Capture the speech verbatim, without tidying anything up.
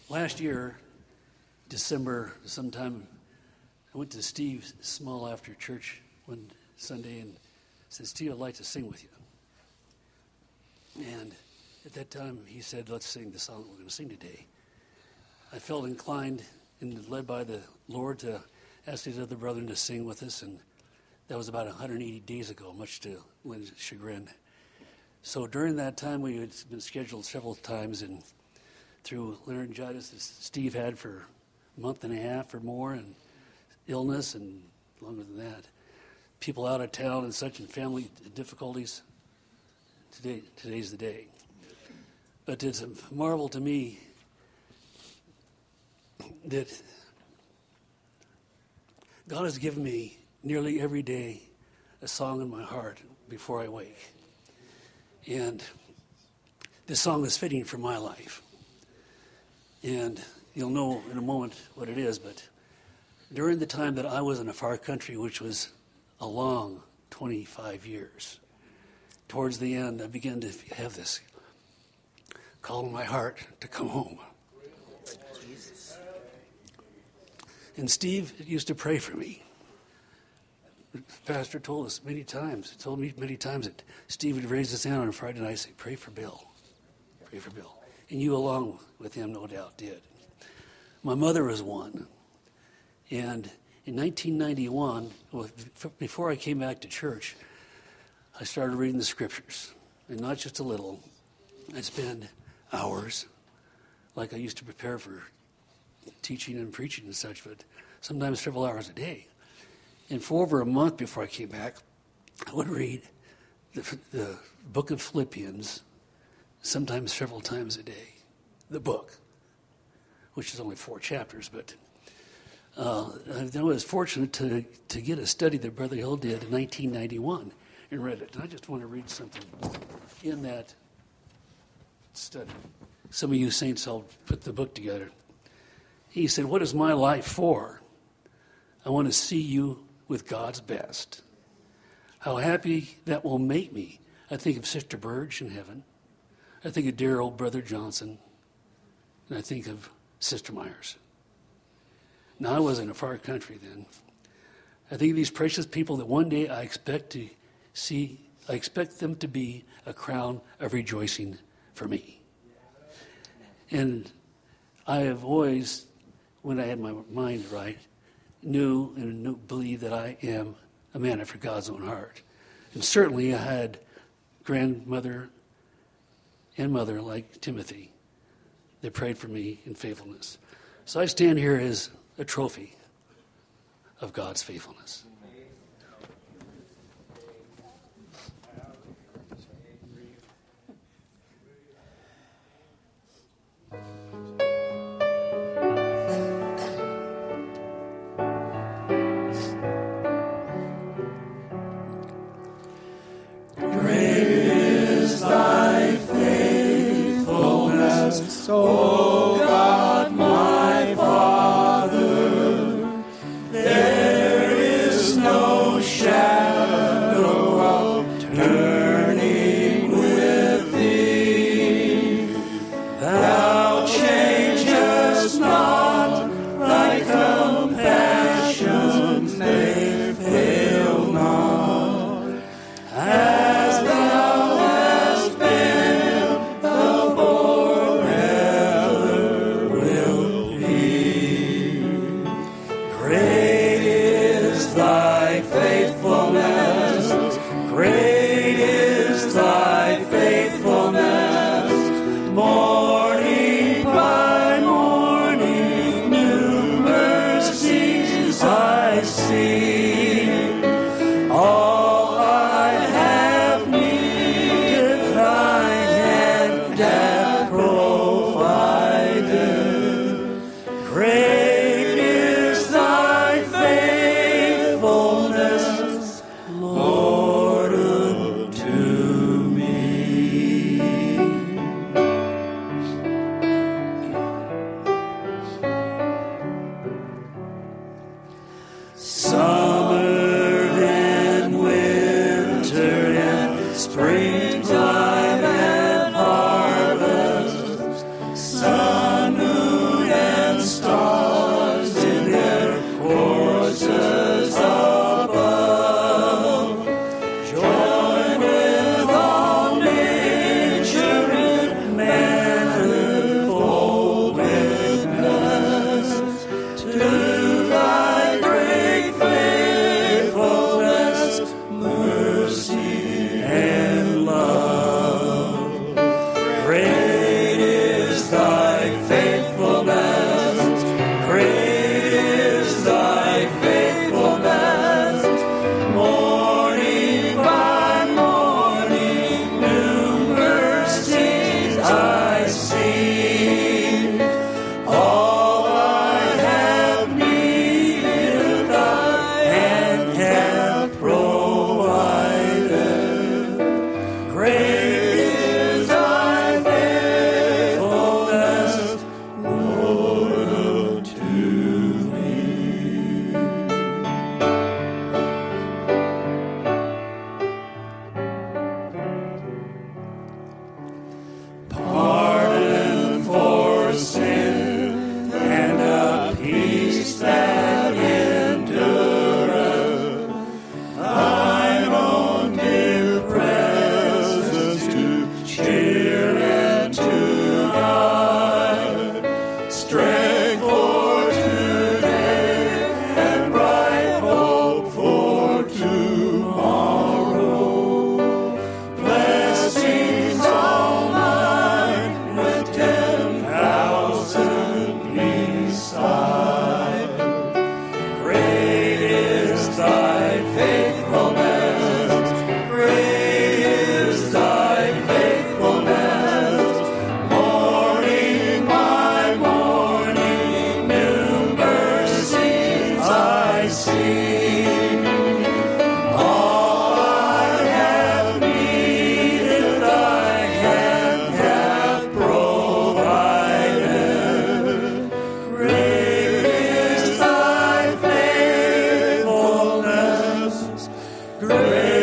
Last year, December, sometime, I went to Steve Small after church one Sunday and said, Steve, I'd like to sing with you. And at that time, he said, let's sing the song that we're going to sing today. I felt inclined and led by the Lord to ask his other brethren to sing with us, and that was about one hundred eighty days ago, much to Lynn's chagrin. So during that time, we had been scheduled several times, and through laryngitis that Steve had for a month and a half or more, and illness, and longer than that, people out of town and such, and family difficulties, today today's the day. But it's a marvel to me that God has given me nearly every day a song in my heart before I wake. And this song is fitting for my life. And you'll know in a moment what it is, but during the time that I was in a far country, which was a long twenty-five years, towards the end, I began to have this call in my heart to come home. And Steve used to pray for me. The pastor told us many times, told me many times that Steve would raise his hand on a Friday night and say, pray for Bill, pray for Bill. And you along with him, no doubt, did. My mother was one. And in nineteen ninety-one, before I came back to church, I started reading the scriptures. And not just a little. I'd spend hours, like I used to prepare for teaching and preaching and such, but sometimes several hours a day. And for over a month before I came back, I would read the, the book of Philippians, sometimes several times a day. The book, which is only four chapters, but uh, I was fortunate to, to get a study that Brother Hill did in nineteen ninety-one and read it. And I just want to read something in that study. Some of you saints all put the book together. He said, what is my life for? I want to see you with God's best. How happy that will make me. I think of Sister Burge in heaven. I think of dear old Brother Johnson. And I think of Sister Myers. Now, I was in a far country then. I think of these precious people that one day I expect to see, I expect them to be a crown of rejoicing for me. And I have always, when I had my mind right, knew and knew, believed that I am a man after God's own heart. And certainly I had grandmother and mother like Timothy that prayed for me in faithfulness. So I stand here as a trophy of God's faithfulness. O God, my Father, there is no shadow of turning with thee. Thou changest not, thy compassions, they fail not. As thou hast been the forever Great